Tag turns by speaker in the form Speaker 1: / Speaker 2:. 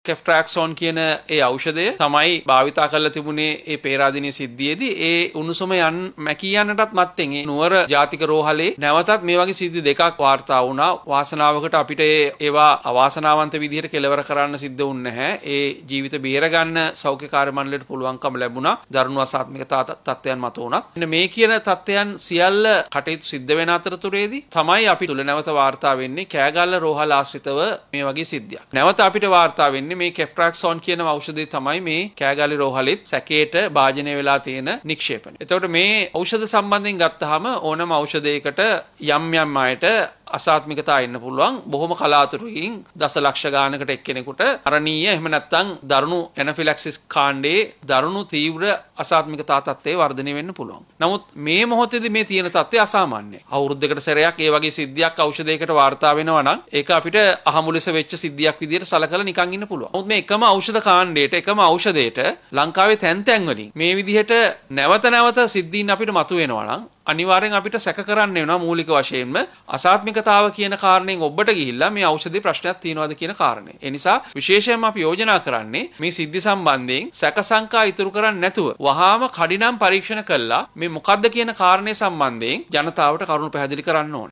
Speaker 1: කෙෆ්ට්‍රැක්සෝන් කියන ඒ ඖෂධය තමයි භාවිතා කරලා තිබුණේ ඒ පේරාදෙණිය සිද්ධියේදී. ඒ උණුසුම මැකී යන්නටත් මත්තෙන් ඒ නුවර ජාතික රෝහලේ නැවතත් මේ වගේ සිද්ධි දෙකක් වාර්තා වුණා. වාසනාවකට අපිට ඒවා අවාසනාවන්ත විදිහට කෙලවර කරන්න සිද්ධ වුණේ නැහැ. ඒ ජීවිත බේරගන්න සෞඛ්‍ය කාර්ය මණ්ඩලයට පුළුවන්කම ලැබුණා. දරුණු අසාත්මික තත්ත්වයන් මත උනත්. මෙන්න මේ කියන තත්ත්වයන් සියල්ල කටයුතු සිද්ධ වෙන අතරතුරේදී තමයි අපි තුල නැවත වාර්තා වෙන්නේ කෑගල්ල රෝහල ආශ්‍රිතව මේ වගේ සිද්ධියක්. නැවත අපිට වාර්තා වෙන්නේ මේ කෙෆ්ට්‍රැක්සෝන් කියන ඖෂධය තමයි මේ කෑගල්ලේ රෝහලෙත් සැකේට භාජනය වෙලා තියෙන නික්ෂේපණය. එතකොට මේ ඖෂධ සම්බන්ධයෙන් ගත්තාම ඕනම ඖෂධයකට යම් අයට අසාත්මිකතා එන්න පුළුවන්. බොහොම කලාතුරකින් දසලක්ෂ ගානකට එක්කෙනෙකුට අරණීය එහෙම නැත්නම් දරුණු ඇනෆිලැක්සිස් කාණ්ඩේ දරුණු තීව්‍ර අසාත්මිකතා තත්ත්වයේ වර්ධනය වෙන්න පුළුවන්. නමුත් මේ මොහොතේදී මේ තියෙන තත්ත්වය අසාමාන්‍යයි. අවුරුද්දකට සැරයක් ඒ වගේ සිද්ධියක් ඖෂධයකට වාර්තා වෙනවා නම් ඒක අපිට අහමුලෙස වෙච්ච සිද්ධියක් විදිහට සලකලා නිකන් ඉන්න පුළුවන්. නමුත් මේ එකම ඖෂධ කාණ්ඩයට එකම ඖෂධයට ලංකාවේ තැන් වලින් මේ විදිහට නැවත සිද්ධීන් අපිට මතුවෙනවා නම් අනිවාර්යෙන් අපිට සැක කරන්න වෙනවා මූලික වශයෙන්ම අසාත්මිකතාව කියන කාරණයෙන් ඔබට ගිහිල්ලා මේ ඖෂධයේ ප්‍රශ්නයක් තියෙනවද කියන කාරණේ. ඒ නිසා විශේෂයෙන්ම අපි යෝජනා කරන්නේ මේ සිද්ධි සම්බන්ධයෙන් සැක සංකා ඉතුරු කරන්නේ නැතුව වහාම කඩිනම් පරීක්ෂණ කළා මේ මොකද්ද කියන කාරණේ සම්බන්ධයෙන් ජනතාවට කරුණු පැහැදිලි කරන්න ඕනේ.